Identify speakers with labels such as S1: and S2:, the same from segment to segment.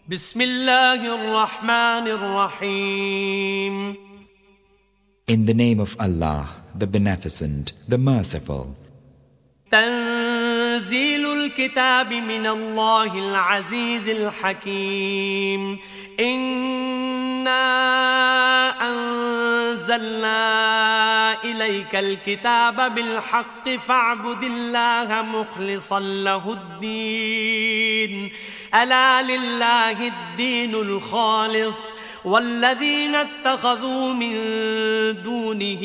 S1: بسم الله الرحمن الرحيم
S2: In the name of Allah, the Beneficent, the Merciful.
S1: تنزيل الكتاب من الله العزيز الحكيم إنا أنزلنا إليك الكتاب بالحق فاعبد الله مخلصا له الدين ألا لله الدين الخالص والذين اتخذوا من دونه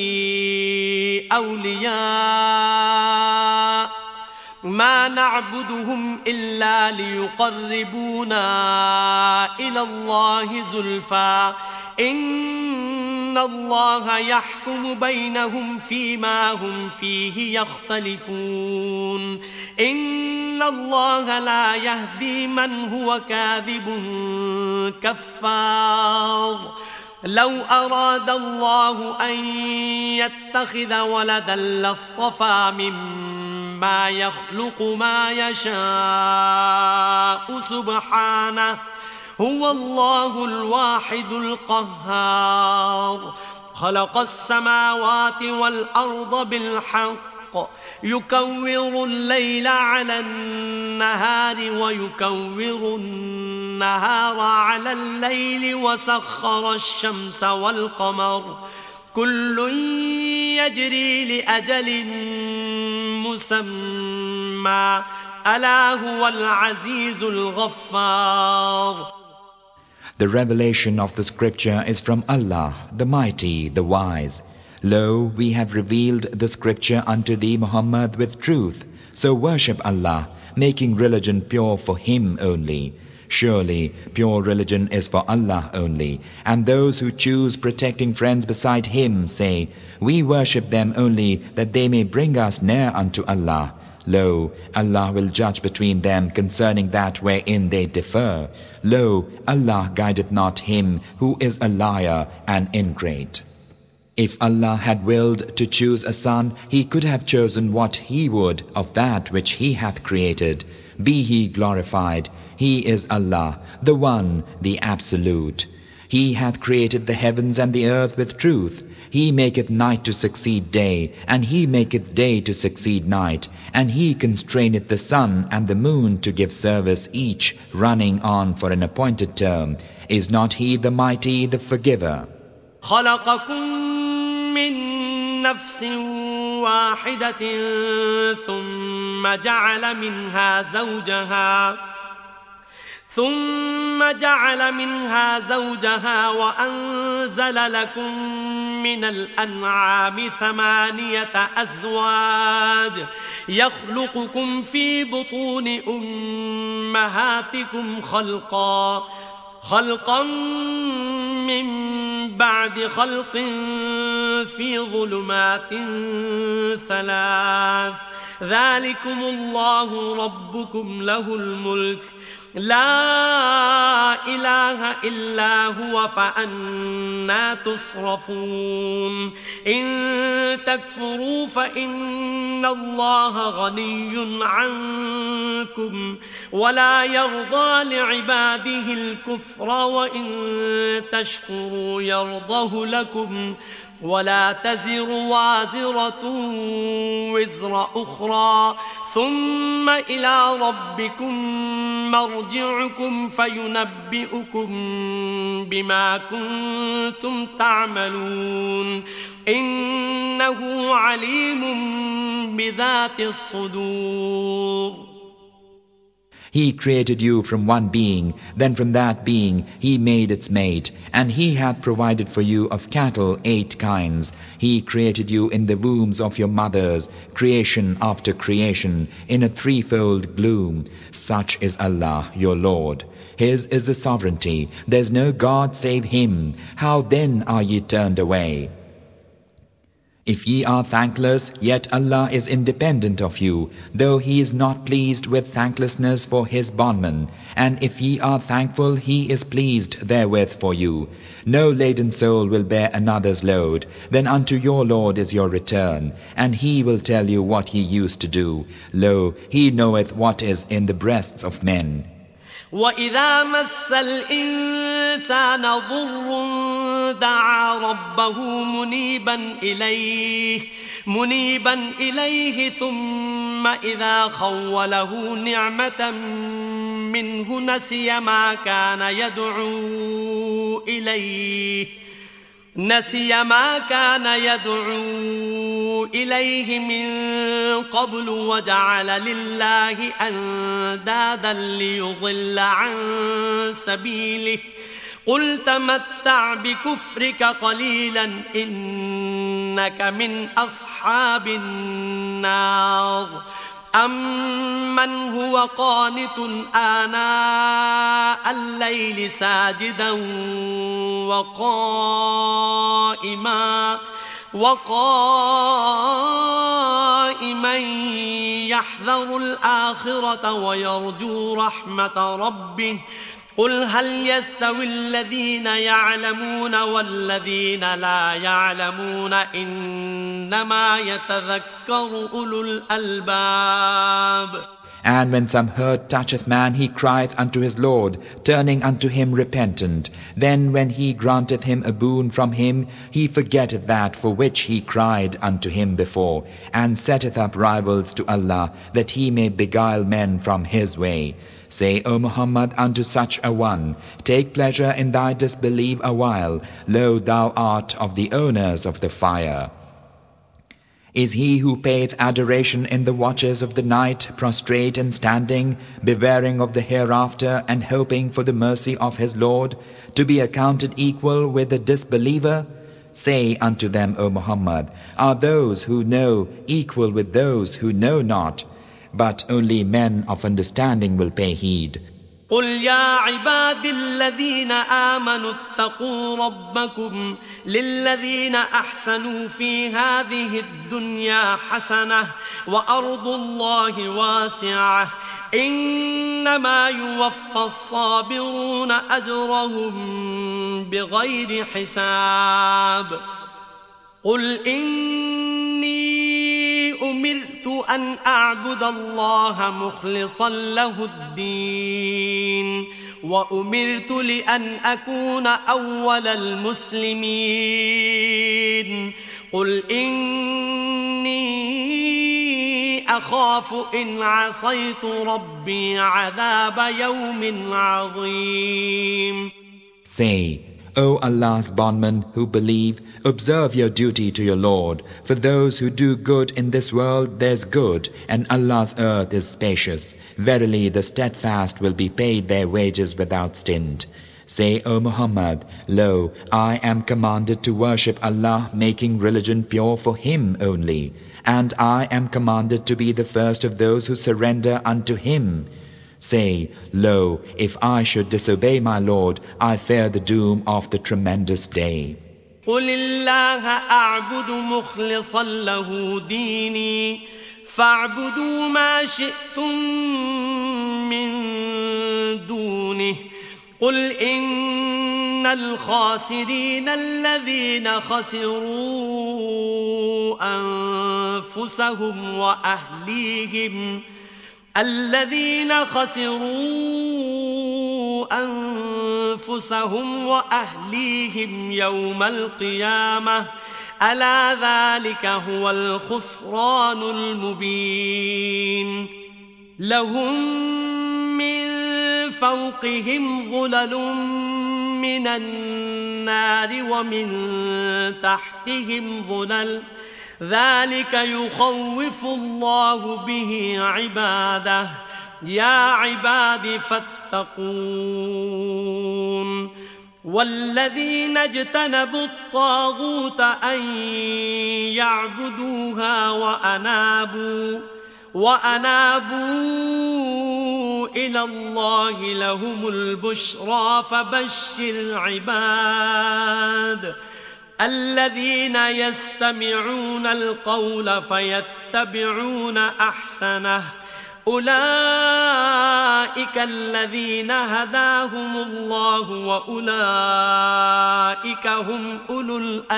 S1: أولياء ما نعبدهم إلا ليقربونا إلى الله زلفى إن الله يحكم بينهم فيما هم فيه يختلفون إن الله لا يهدي من هو كاذب كفار لو أراد الله أن يتخذ ولدا لاصطفى مما يخلق ما يشاء سبحانه هو الله الواحد القهار خلق السماوات والأرض بالحق يكور الليل على النهار ويكور النهار على الليل وسخر الشمس والقمر كل يجري لأجل مسمى ألا هو العزيز الغفار.
S2: The revelation of the scripture is from Allah, the Mighty, the Wise. Lo, we have revealed the scripture unto thee, Muhammad, with truth. So worship Allah, making religion pure for Him only. Surely, pure religion is for Allah only. And those who choose protecting friends beside Him say, we worship them only that they may bring us near unto Allah. Lo, Allah will judge between them concerning that wherein they differ. Lo, Allah guideth not him who is a liar and ingrate. If Allah had willed to choose a son, He could have chosen what He would of that which He hath created. Be He glorified. He is Allah, the One, the Absolute. He hath created the heavens and the earth with truth. He maketh night to succeed day, and He maketh day to succeed night, and He constraineth the sun and the moon to give service, each running on for an appointed term. Is not He the Mighty, the Forgiver?
S1: خلقكم من نفس واحدة ثم جعل منها زوجها وأنزل لكم من الأنعام 8 أزواج يخلقكم في بطون أمهاتكم خلقا من بعد خلق في ظلمات 3 ذلكم الله ربكم له الملك لا إله إلا هو فأنى تصرفون إن تكفروا فإن الله غني عنكم ولا يرضى لعباده الكفر وإن تشكروا يرضه لكم ولا تزر وازرة وزر أخرى ثم إلى ربكم مرجعكم فينبئكم بما كنتم تعملون إنه عليم بذات الصدور.
S2: He created you from one being, then from that being He made its mate, and He hath provided for you of cattle 8 kinds. He created you in the wombs of your mothers, creation after creation, in a threefold gloom. Such is Allah, your Lord. His is the sovereignty. There is no God save Him. How then are ye turned away? If ye are thankless, yet Allah is independent of you, though He is not pleased with thanklessness for His bondmen. And if ye are thankful, He is pleased therewith for you. No laden soul will bear another's load. Then unto your Lord is your return, and He will tell you what ye used to do. Lo, He knoweth what is in the breasts of men.
S1: وإذا مس الإنسان ضر دعا ربه منيبا إليه ثم إذا خوله نعمة منه نسي ما كان يدعو إليه من قبل وجعل لله أندادا ليضل عن سبيله قل تمتع بكفرك قليلا إنك من أصحاب النار أمن هو قانت آناء الليل ساجدا وقائما يحذر الآخرة ويرجو رحمة ربه قل هل يستوي الذين يعلمون والذين لا يعلمون إنما يتذكر أولو الألباب.
S2: And when some hurt toucheth man, he crieth unto his Lord, turning unto him repentant. Then when he granteth him a boon from him, he forgetteth that for which he cried unto him before, and setteth up rivals to Allah, that he may beguile men from his way. Say, O Muhammad, unto such a one, take pleasure in thy disbelief a while, lo, thou art of the owners of the fire. Is he who payeth adoration in the watches of the night, prostrate and standing, bewailing of the hereafter, and hoping for the mercy of his Lord, to be accounted equal with the disbeliever? Say unto them, O Muhammad, are those who know equal with those who know not? But only men of understanding will pay heed.
S1: قل يا عبادي الذين آمنوا اتقوا ربكم للذين أحسنوا في هذه الدنيا حسنة وأرض الله واسعة إنما يوفى الصابرون أجرهم بغير حساب قل إني أمرت أن أعبد الله مخلصا له الدين وأمرت لأن أكون أول المسلمين قل إني أخاف إن عصيت ربي عذاب يوم عظيم.
S2: Say, O Allah's bondmen who believe, observe your duty to your Lord. For those who do good in this world, there's good, and Allah's earth is spacious. Verily, the steadfast will be paid their wages without stint. Say, O Muhammad, lo, I am commanded to worship Allah, making religion pure for Him only. And I am commanded to be the first of those who surrender unto Him. Say, lo, if I should disobey my Lord, I fear the doom of the tremendous day.
S1: قل الله أعبد مخلصا له ديني فاعبدوا ما شئتم من دونه قل إن الخاسرين الذين خسروا أنفسهم وأهليهم يوم القيامة ألا ذلك هو الخسران المبين لهم من فوقهم ظلل من النار ومن تحتهم ظلل ذلك يخوف الله به عباده يا عباد فاتقون والذين اجتنبوا الطاغوت أن يعبدوها وأنابوا إلى الله لهم البشرى فبشر عباد الذين يستمعون القول فيتبعون أحسنه أولئك الذين هداهم الله وأولئك هم أولو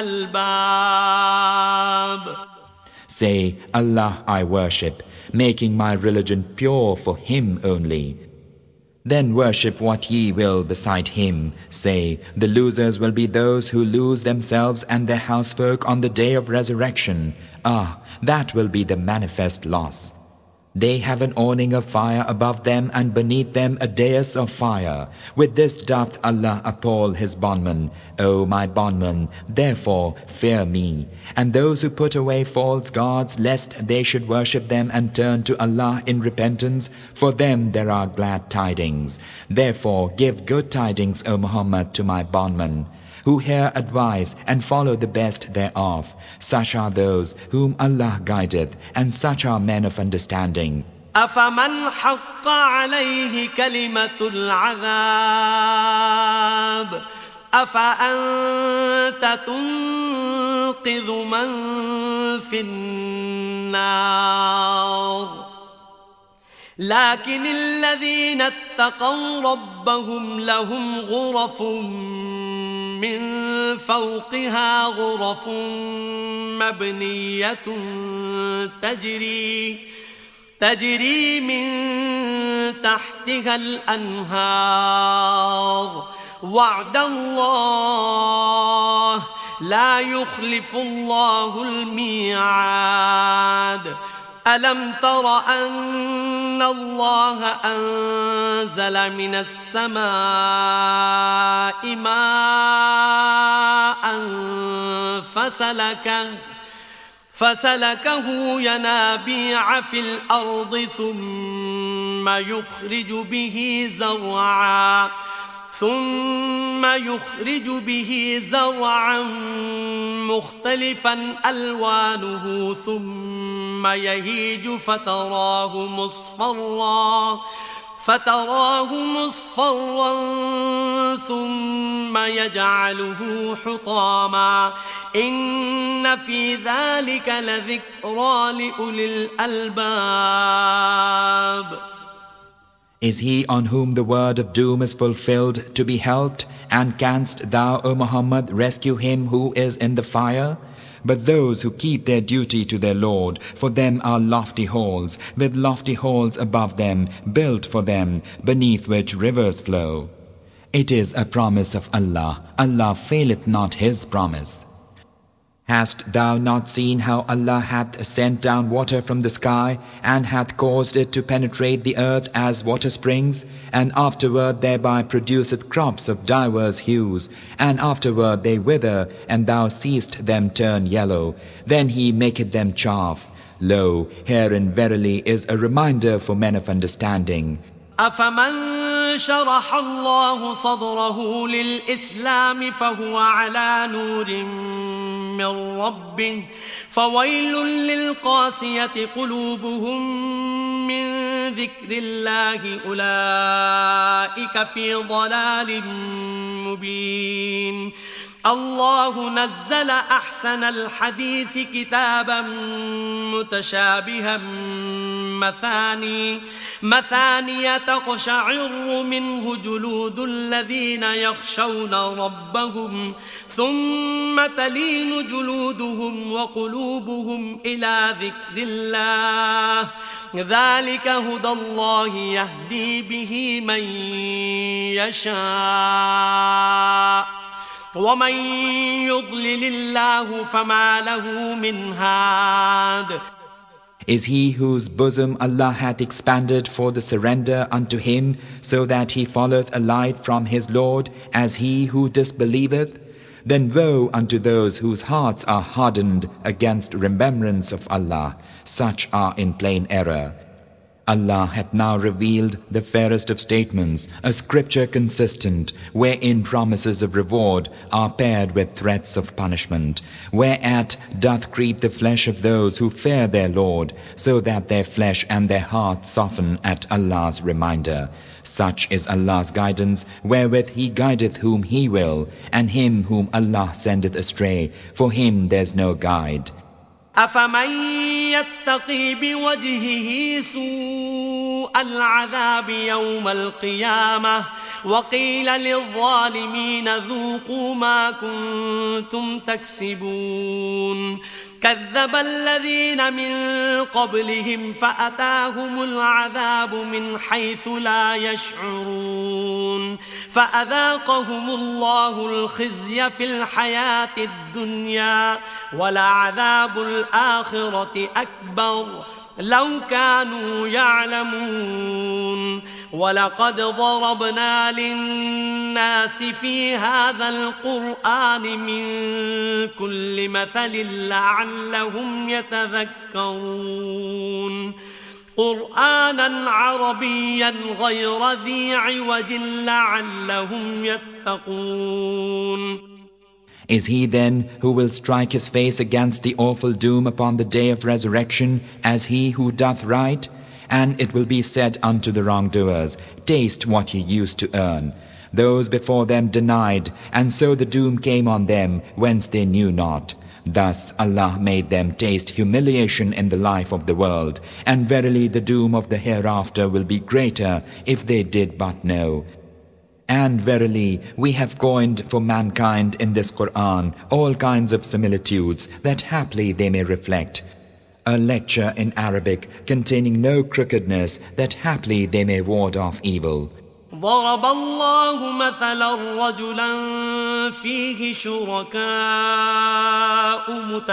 S1: الألباب.
S2: Say, Allah I worship, making my religion pure for Him only. Then worship what ye will beside him. Say, the losers will be those who lose themselves and their housefolk on the day of resurrection. Ah, that will be the manifest loss. They have an awning of fire above them, and beneath them a dais of fire. With this doth Allah appall his bondmen. O my bondmen, therefore fear me. And those who put away false gods, lest they should worship them and turn to Allah in repentance, for them there are glad tidings. Therefore give good tidings, O Muhammad, to my bondmen, who hear advice and follow the best thereof. Such are those whom Allah guideth, and such are men of understanding.
S1: أفمن حق عليه كلمة العذاب أفأنت تنقذ من في النار لكن الذين اتقوا ربهم لهم غرف من فوقها غرف مبنية تجري من تحتها الأنهار وعد الله لا يخلف الله الميعاد ألم تر أن الله أنزل من السماء ماء فسلكه ينابيع في الأرض ثم يخرج به زرعا مختلفا ألوانه ثم يهيج فتراه مصفرا ثم يجعله حطاما إن في ذلك لذكرى لأولي الألباب.
S2: Is he on whom the word of doom is fulfilled to be helped? And canst thou, O Muhammad, rescue him who is in the fire? But those who keep their duty to their Lord, for them are lofty halls, with lofty halls above them, built for them, beneath which rivers flow. It is a promise of Allah. Allah faileth not his promise. Hast thou not seen how Allah hath sent down water from the sky, and hath caused it to penetrate the earth as water springs, and afterward thereby produceth crops of divers hues, and afterward they wither, and thou seest them turn yellow, then he maketh them chaff. Lo, herein verily is a reminder for men of understanding.
S1: أفمن شرح الله صدره للإسلام فهو على نور من ربه فويل للقاسية قلوبهم من ذكر الله أولئك في ضلال مبين. الله نزل أحسن الحديث كتابا متشابها مثانية تقشعر منه جلود الذين يخشون ربهم ثم تلين جلودهم وقلوبهم إلى ذكر الله ذلك هدى الله يهدي به من يشاء ومن يضلل الله فما له من هاد.
S2: Is he whose bosom Allah hath expanded for the surrender unto him, so that he followeth a light from his Lord, as he who disbelieveth? Then woe unto those whose hearts are hardened against remembrance of Allah. Such are in plain error. Allah hath now revealed the fairest of statements, a scripture consistent, wherein promises of reward are paired with threats of punishment, whereat doth creep the flesh of those who fear their Lord, so that their flesh and their hearts soften at Allah's reminder. Such is Allah's guidance, wherewith He guideth whom He will, and him whom Allah sendeth astray, for him there's no guide.
S1: أفمن يتقي بوجهه سوء العذاب يوم القيامة وقيل للظالمين ذوقوا ما كنتم تكسبون. كذب الذين من قبلهم فأتاهم العذاب من حيث لا يشعرون فأذاقهم الله الخزي في الحياة الدنيا ولعذاب الآخرة أكبر لو كانوا يعلمون ولقد ضربنا للناس في هذا القرآن من كل مثل لعلهم يتذكرون قرآنا عربيا غير ذي عوج لعلهم يتقون.
S2: Is he then who will strike his face against the awful doom upon the day of resurrection as he who doth right? And it will be said unto the wrongdoers, taste what ye used to earn. Those before them denied, and so the doom came on them whence they knew not. Thus Allah made them taste humiliation in the life of the world, and verily the doom of the hereafter will be greater if they did but know. And verily, we have coined for mankind in this Qur'an all kinds of similitudes that haply they may reflect. A lecture in Arabic containing no crookedness that haply they may ward off evil.
S1: ضرب الله مثلا رجلا فيه شركاء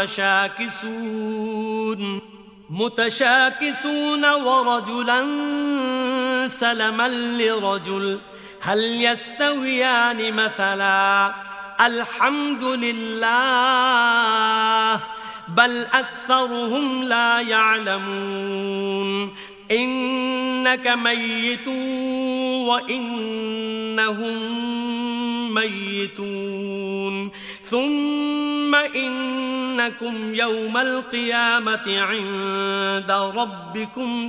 S1: متشاكسون ورجلا سلما لرجل هل يستويان مثلا الحمد لله بل أكثرهم لا يعلمون إنك ميت وإنهم ميتون ثم إنكم يوم القيامة عند ربكم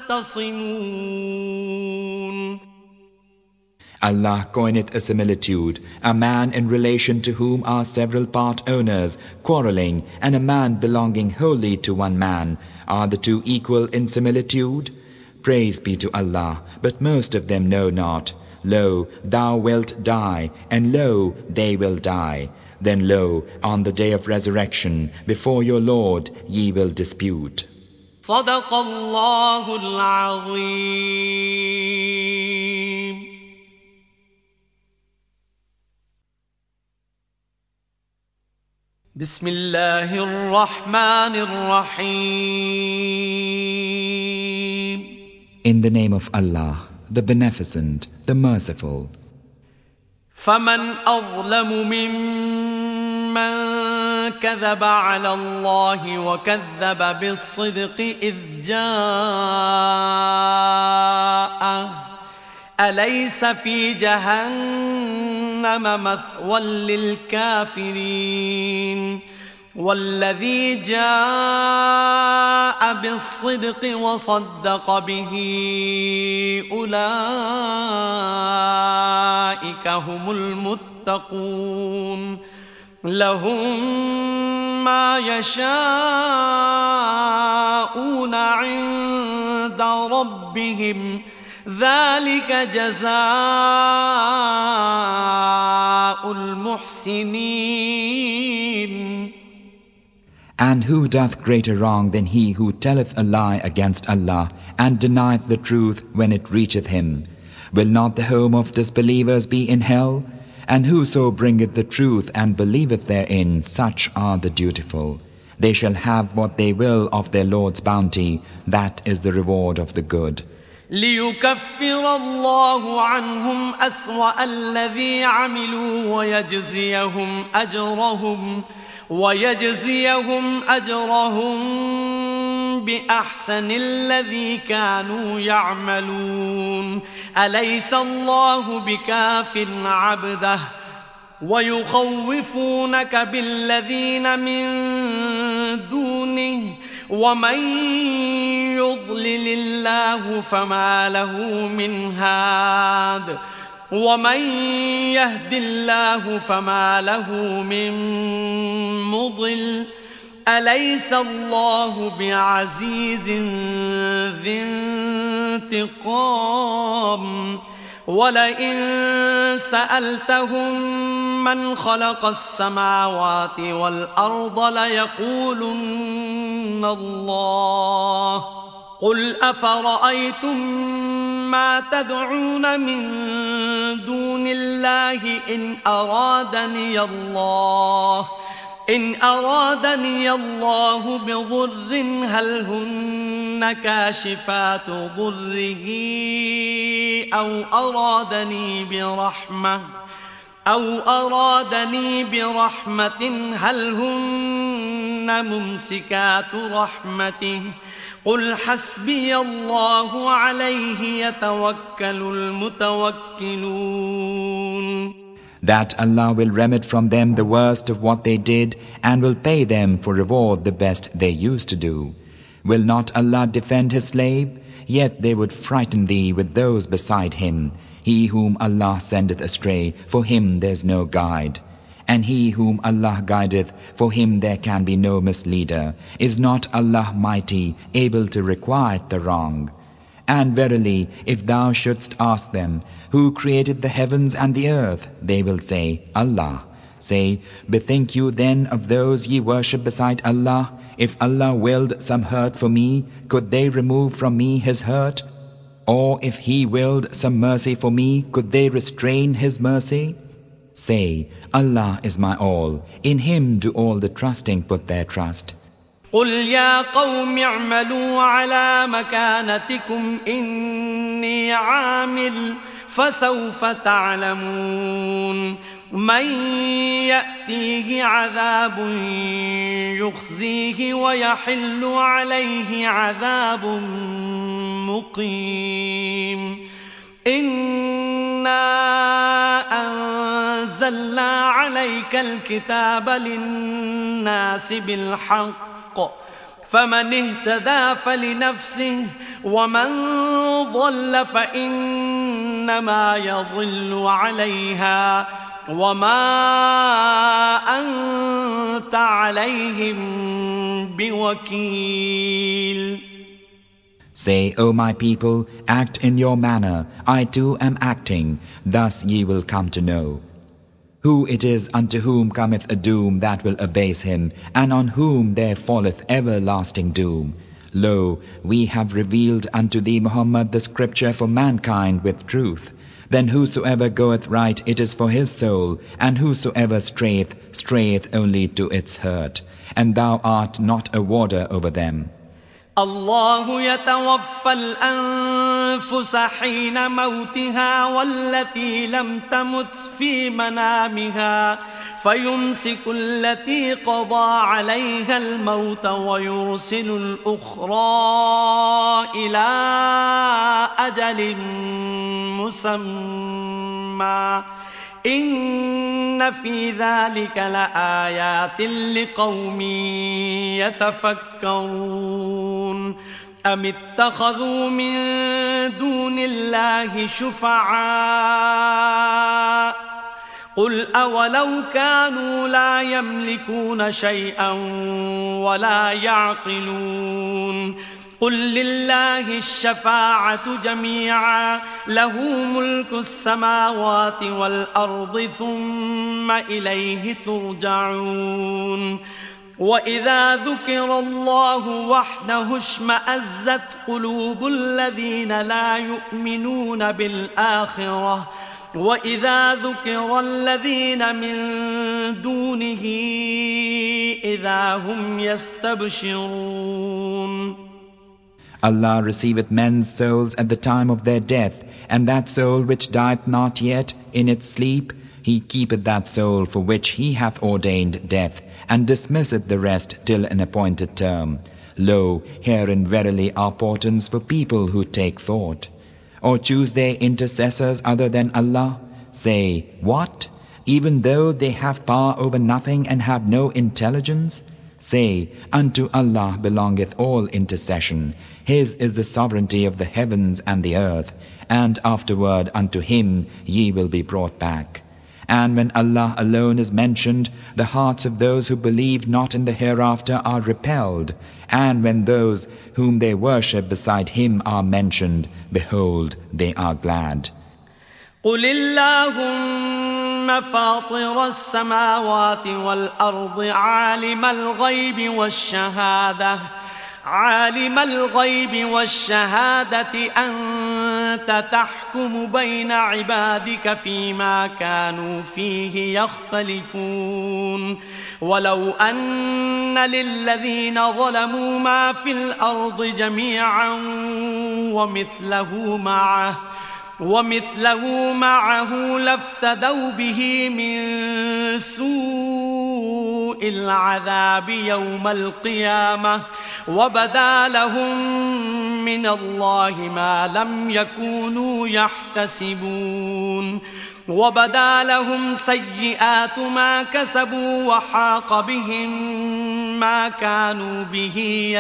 S1: تختصمون.
S2: Allah coineth a similitude, a man in relation to whom are several part owners quarrelling, and a man belonging wholly to one man. Are the two equal in similitude? Praise be to Allah, but most of them know not. Lo, thou wilt die, and lo, they will die. Then lo, on the day of resurrection, before your Lord ye will dispute.
S1: صدق الله العظيم. بسم الله الرحمن الرحيم.
S2: In the name of Allah, the Beneficent, the Merciful.
S1: فمن أظلم ممن كذب على الله وكذب بالصدق إذ جاءه أليس في جهنم مثوى للكافرين والذي جاء بالصدق وصدق به أولئك هم المتقون لهم ما يشاءون عند ربهم ذلك جزاء المحسنين.
S2: And who doth greater wrong than he who telleth a lie against Allah and denieth the truth when it reacheth him? Will not the home of disbelievers be in hell? And whoso bringeth the truth and believeth therein, such are the dutiful. They shall have what they will of their Lord's bounty, that is the reward of the good.
S1: ليكفر الله عنهم أسوأ الذي عملوا ويجزيهم أجرهم بأحسن الذي كانوا يعملون أليس الله بكاف عبده ويخوفونك بالذين من دونه ومن يضلل الله فما له من هاد ومن يهد الله فما له من مضل أليس الله بعزيز ذي انتقام وَلَئِن سَأَلْتَهُم مَّنْ خَلَقَ السَّمَاوَاتِ وَالْأَرْضَ لَيَقُولُنَّ اللَّهُ قُلْ أَفَرَأَيْتُم مَّا تَدْعُونَ مِن دُونِ اللَّهِ إِنْ أَرَادَنِيَ اللَّهُ بِضُرٍّ هَلْ هُنَّ كَاشِفَاتُ ضُرِّهِ أَوْ أَرَادَنِي بِرَحْمَةٍ هَلْ هُنَّ مُمْسِكَاتُ رَحْمَتِهِ قُلْ حَسْبِيَ اللَّهُ عَلَيْهِ يَتَوَكَّلُ الْمُتَوَكِّلُونَ.
S2: That Allah will remit from them the worst of what they did and will pay them for reward the best they used to do. Will not Allah defend His slave? Yet they would frighten thee with those beside Him. He whom Allah sendeth astray, for him there is no guide. And he whom Allah guideth, for him there can be no misleader. Is not Allah mighty, able to requite the wrong? And verily, if thou shouldst ask them, who created the heavens and the earth? They will say, Allah. Say, bethink you then of those ye worship beside Allah. If Allah willed some hurt for me, could they remove from me His hurt? Or if He willed some mercy for me, could they restrain His mercy? Say, Allah is my all. In Him do all the trusting put their trust.
S1: قُلْ يَا قَوْمِ اعْمَلُوا عَلَى مَكَانَتِكُمْ إِنِّي عَامِلٌ فَسَوْفَ تَعْلَمُونَ مَن يَأْتِيهِ عَذَابٌ يُخْزِيهِ وَيَحِلُّ عَلَيْهِ عَذَابٌ مُّقِيمٌ إِنَّا أَنزَلْنَا عَلَيْكَ الْكِتَابَ لِلنَّاسِ بِالْحَقِّ فَمَنِ اهْتَدَىٰ فَلِنَفْسِهِ وَمَن ضَلَّ فَإِنَّمَا يَضِلُّ عَلَيْهَا وَمَا أَنتَ عَلَيْهِم بِوَكِيلٍ.
S2: Say, O my people, act in your manner, I too am acting, thus ye will come to know. Who it is unto whom cometh a doom that will abase him, and on whom there falleth everlasting doom. Lo, we have revealed unto thee, Muhammad, the scripture for mankind with truth. Then whosoever goeth right, it is for his soul, and whosoever strayeth, strayeth only to its hurt. And thou art not a warder over them.
S1: الله يتوفى الأنفس حين موتها والتي لم تمت في منامها فيمسك التي قضى عليها الموت ويرسل الأخرى إلى أجل مسمى إن في ذلك لآيات لقوم يتفكرون أم اتخذوا من دون الله شفعاء قل أولو كانوا لا يملكون شيئا ولا يعقلون قل لله الشفاعة جميعا له ملك السماوات والأرض ثم إليه ترجعون وإذا ذكر الله وحده اشمأزت قلوب الذين لا يؤمنون بالآخرة وإذا ذكر الذين من دونه إذا هم يستبشرون.
S2: Allah receiveth men's souls at the time of their death, and that soul which dieth not yet in its sleep, He keepeth that soul for which He hath ordained death, and dismisseth the rest till an appointed term. Lo, herein verily are portents for people who take thought. Or choose they intercessors other than Allah? Say, what? Even though they have power over nothing and have no intelligence? Say, unto Allah belongeth all intercession. His is the sovereignty of the heavens and the earth, and afterward unto Him ye will be brought back. And when Allah alone is mentioned, the hearts of those who believe not in the hereafter are repelled, and when those whom they worship beside Him are mentioned, behold, they are glad.
S1: قل اللهم فاطر السماوات والأرض عالم الغيب والشهادة أنت تحكم بين عبادك فيما كانوا فيه يختلفون ولو أن للذين ظلموا ما في الأرض جميعا ومثله معه لافتدوا به من سوء العذاب يوم القيامة وبدا لهم من الله ما لم يكونوا يحتسبون وبدا لهم سيئات ما كسبوا وحاق بهم ما كانوا به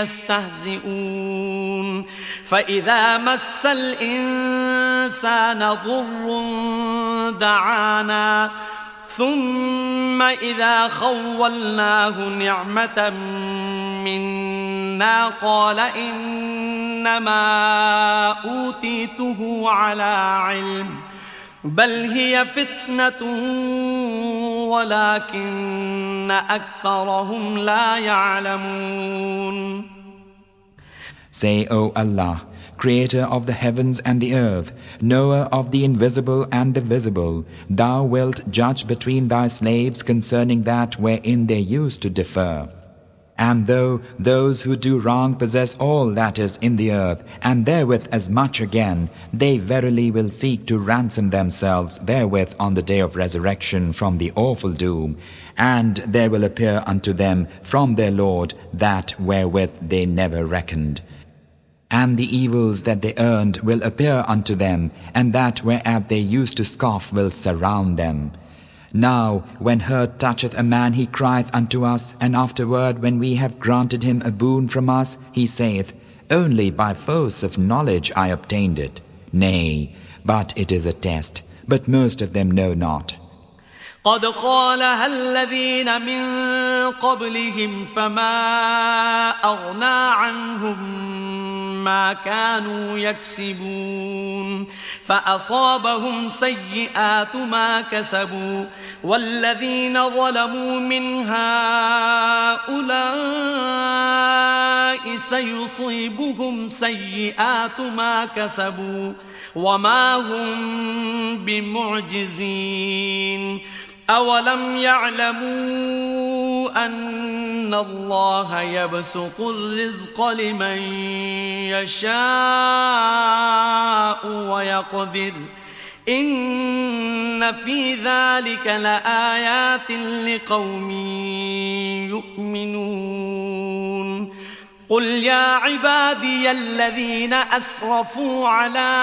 S1: يستهزئون فإذا مس الإنسان ضر دعانا ثم إذا خولناه نعمة منا قال إنما أوتيته على علم بل هي فتنة ولكن أكثرهم لا يعلمون.
S2: Say, O Allah, Creator of the heavens and the earth, Knower of the invisible and the visible, Thou wilt judge between Thy slaves concerning that wherein they used to differ. And though those who do wrong possess all that is in the earth, and therewith as much again, they verily will seek to ransom themselves therewith on the day of resurrection from the awful doom, and there will appear unto them from their Lord that wherewith they never reckoned. And the evils that they earned will appear unto them, and that whereat they used to scoff will surround them. Now, when hurt toucheth a man, he crieth unto us, and afterward, when we have granted him a boon from us, he saith, Only by force of knowledge I obtained it. Nay, but it is a test, but most of them know not.
S1: قد قالها الذين من قبلهم فما أغنى عنهم ما كانوا يكسبون فأصابهم سيئات ما كسبوا والذين ظلموا من هؤلاء سيصيبهم سيئات ما كسبوا وما هم بمعجزين أولم يعلموا أن الله يبسط الرزق لمن يشاء ويقدر إن في ذلك لآيات لقوم يؤمنون قل يا عبادي الذين أسرفوا على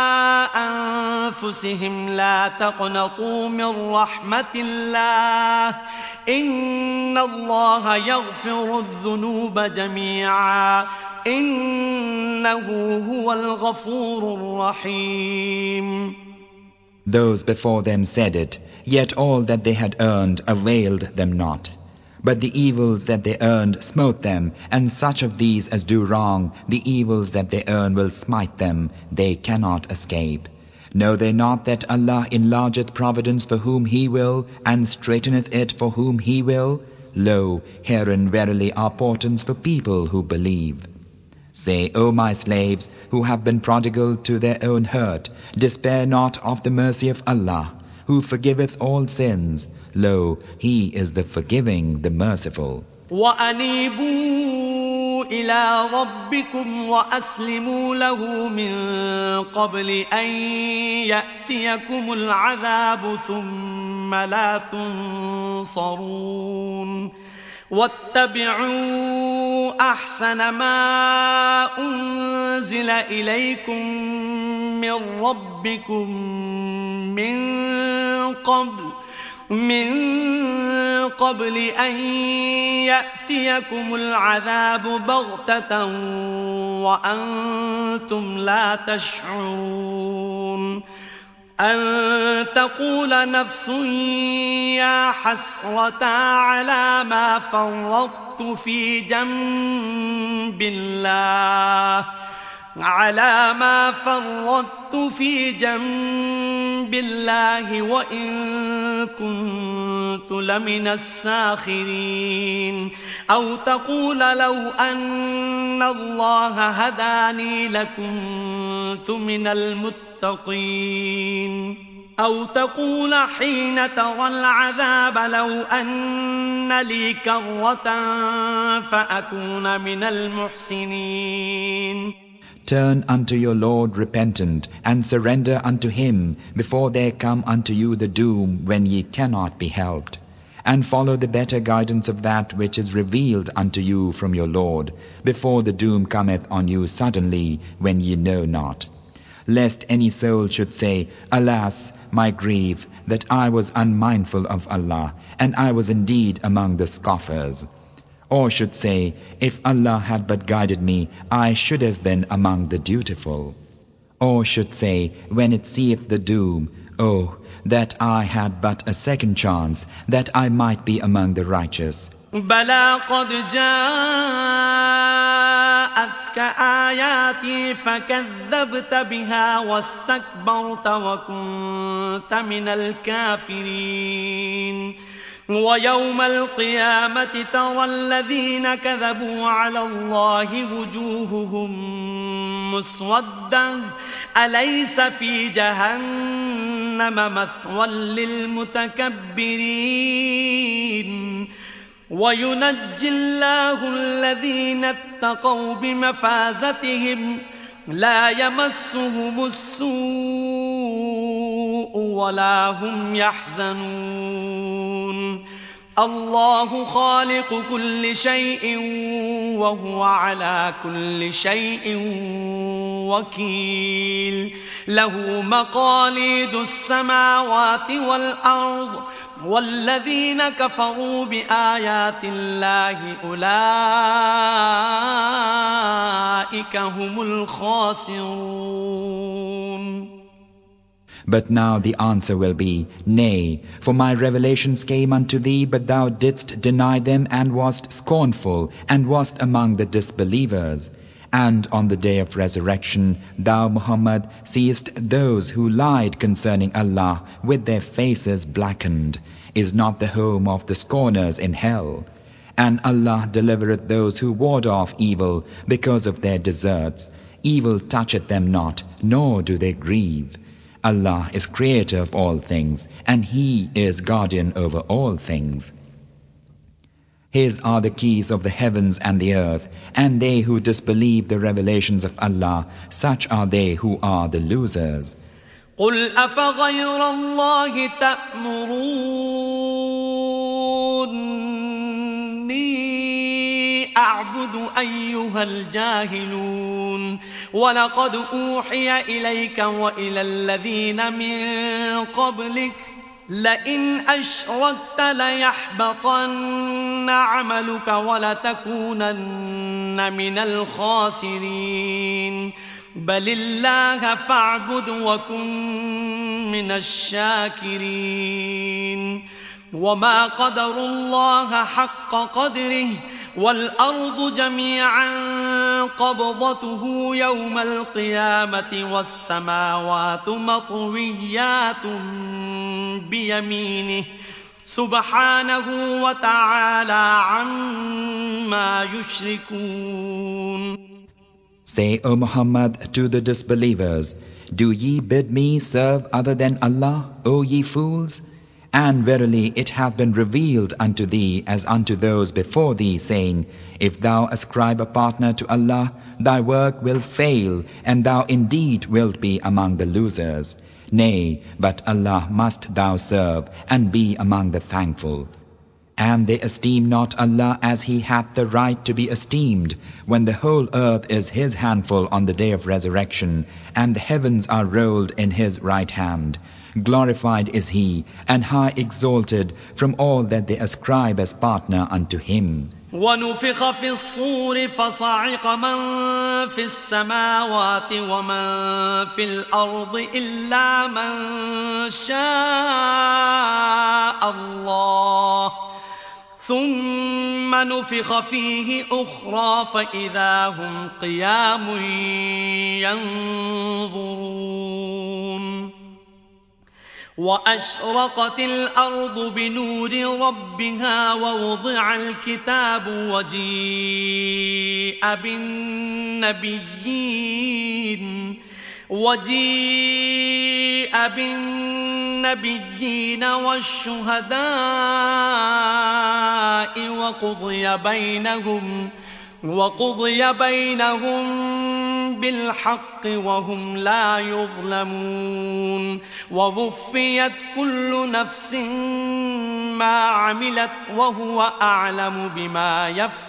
S1: أنفسهم لا تقنطوا من رحمة الله إن الله يغفر الذنوب جميعا إنه هو الغفور الرحيم.
S2: Those before them said it, yet all that they had earned availed them not. But the evils that they earned smote them, and such of these as do wrong, the evils that they earn will smite them, they cannot escape. Know they not that Allah enlargeth providence for whom He will, and straiteneth it for whom He will? Lo, herein verily are portents for people who believe. Say, O my slaves, who have been prodigal to their own hurt, despair not of the mercy of Allah, who forgiveth all sins. Lo, He is the forgiving, the merciful.
S1: وَأَنِيبُوا إِلَى رَبِّكُمْ وَأَسْلِمُوا لَهُ مِن قَبْلِ أَن يَأْتِيَكُمُ الْعَذَابُ ثُمَّ لَا تُنصَرُونَ وَاتَّبِعُوا أَحْسَنَ مَا أُنزِلَ إِلَيْكُم مِّن رَّبِّكُم من قبل أن يأتيكم العذاب بغتة وأنتم لا تشعرون أن تقول نفس يا حسرة على ما فرطت في جنب الله على ما فرطت في جنب الله وإن كنت لمن الساخرين أو تقول لو أن الله هداني لكنت من المتقين أو تقول حين ترى العذاب لو أن لي كرة فأكون من المحسنين.
S2: Turn unto your Lord repentant, and surrender unto Him before there come unto you the doom when ye cannot be helped. And follow the better guidance of that which is revealed unto you from your Lord, before the doom cometh on you suddenly when ye know not. Lest any soul should say, Alas, my grief, that I was unmindful of Allah, and I was indeed among the scoffers. Or should say, If Allah had but guided me, I should have been among the dutiful. Or should say, when it seeth the doom, Oh, that I had but a second chance, that I might be among the righteous.
S1: بلى قد جاءتك آياتي فكذبت بها واستكبرت وكنت من الكافرين ويوم القيامة ترى الذين كذبوا على الله وجوههم مسودة أليس في جهنم مثوى للمتكبرين وينجي الله الذين اتقوا بمفازتهم لا يمسهم السوء ولا هم يحزنون الله خالق كل شيء وهو على كل شيء وكيل له مقاليد السماوات والأرض والذين كفروا بآيات الله أولئك هم الخاسرون.
S2: But now the answer will be, Nay, for my revelations came unto thee, but thou didst deny them, and wast scornful, and wast among the disbelievers. And on the day of resurrection, thou, Muhammad, seest those who lied concerning Allah with their faces blackened. Is not the home of the scorners in hell? And Allah delivereth those who ward off evil because of their deserts. Evil toucheth them not, nor do they grieve. Allah is creator of all things, and He is guardian over all things. His are the keys of the heavens and the earth, and they who disbelieve the revelations of Allah, such are they who are the losers.
S1: قل أفغير الله تأمروني أعبد أيها الجاهلون ولقد أوحي إليك وإلى الذين من قبلك لئن أشركت ليحبطن عملك ولتكونن من الخاسرين بل الله فاعبد وكن من الشاكرين وما قدروا الله حق قدره والأرض جميعا قبضته يوم القيامة والسماوات مطويات بيمينه سبحانه وتعالى عما يشركون.
S2: Say, O Muhammad, to the disbelievers, Do ye bid me serve other than Allah, O ye fools? And verily it hath been revealed unto thee as unto those before thee, saying, If thou ascribe a partner to Allah, thy work will fail, and thou indeed wilt be among the losers. Nay, but Allah must thou serve, and be among the thankful. And they esteem not Allah as He hath the right to be esteemed, when the whole earth is His handful on the day of resurrection, and the heavens are rolled in His right hand. Glorified is He, and high exalted from all that they ascribe as partner unto Him.
S1: ونفخ في الصور فصعق من في السماوات ومن في الأرض إلا من شاء الله ثم نفخ فيه أخرى فإذا هم قيام ينظرون وأشرقت الأرض بنور ربها ووضع الكتاب وجيء بالنبيين والشهداء وقضي بينهم بالحق وهم لا يظلمون ووفيت كل نفس ما عملت وهو أعلم بما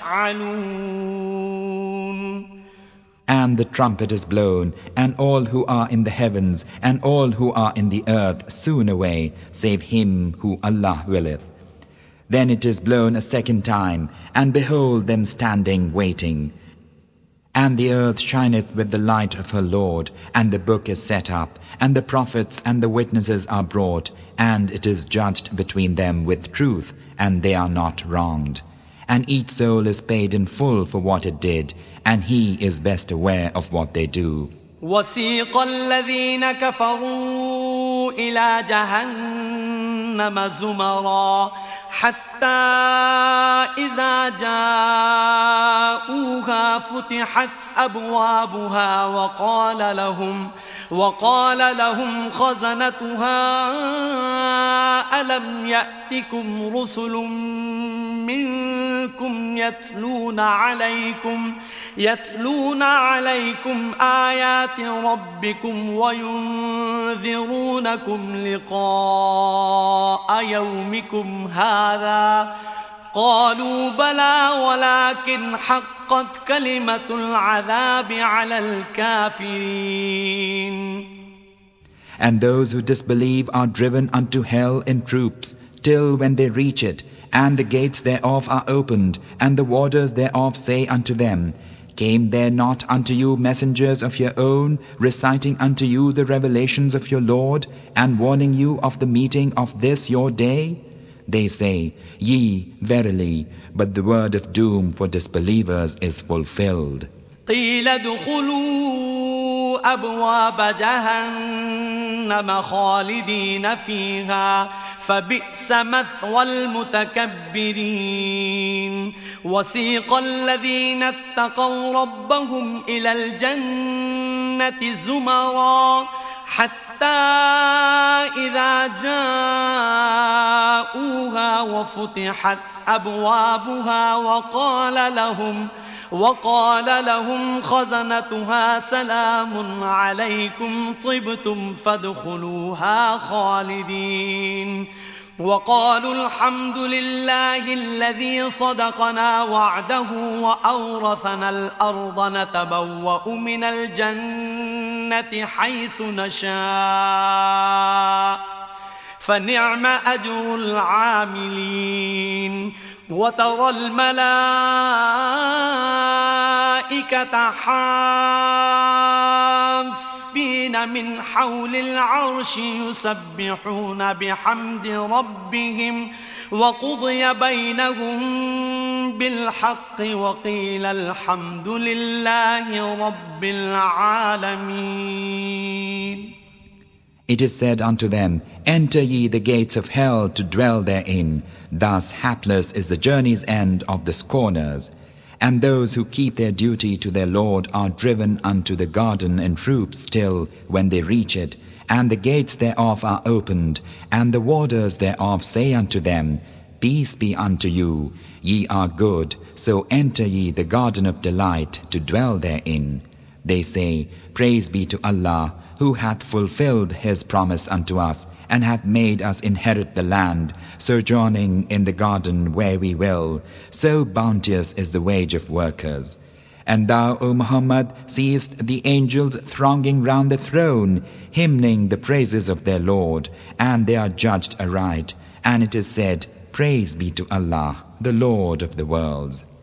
S1: يفعلون.
S2: And the trumpet is blown, and all who are in the heavens and all who are in the earth soon away, save him who Allah willeth. Then it is blown a second time, and behold them standing waiting. And the earth shineth with the light of her Lord, and the book is set up, and the prophets and the witnesses are brought, and it is judged between them with truth, and they are not wronged. And each soul is paid in full for what it did, and He is best aware of what they do.
S1: وسيق الذين كفروا إلى جهنم زمرا حتى إذا جاءوها فتحت أبوابها وقال لهم خزنتها ألم يأتكم رسل منكم يتلون عليكم آيات ربكم وينذرونكم لقاء يومكم هذا قالوا بلى ولكن حقت كلمة العذاب على الكافرين.
S2: And those who disbelieve are driven unto hell in troops, till when they reach it, and the gates thereof are opened, and the warders thereof say unto them, Came there not unto you messengers of your own, reciting unto you the revelations of your Lord, and warning you of the meeting of this your day? They say, Yea, verily, but the word of doom for disbelievers is fulfilled.
S1: قيل ادخلوا أبواب جهنم خالدين فيها فبئس مثوى المتكبرين. وسيق الذين اتقوا ربهم إلى الجنة زمرا حتى إذا جاءوها وفتحت أبوابها وقال لهم خزنتها سلام عليكم طبتم فادخلوها خالدين. وقالوا الحمد لله الذي صدقنا وعده وأورثنا الأرض نتبوأ من الجنة حيث نشاء فنعم أجر العاملين. وترى الملائكة حافين من حول العرش يسبحون بحمد ربهم وقضي بينهم بالحق وقيل الحمد لله رب العالمين.
S2: It is said unto them, Enter ye the gates of hell to dwell therein. Thus hapless is the journey's end of the scorners. And those who keep their duty to their Lord are driven unto the garden in troops till, when they reach it, and the gates thereof are opened, and the warders thereof say unto them, Peace be unto you, ye are good, so enter ye the garden of delight to dwell therein. They say, Praise be to Allah, who hath fulfilled His promise unto us, and hath made us inherit the land, sojourning in the garden where we will. So bounteous is the wage of workers. And thou, O Muhammad, seest the angels thronging round the throne, hymning the praises of their Lord, and they are judged aright. And it is said, Praise be to Allah, the Lord of the worlds.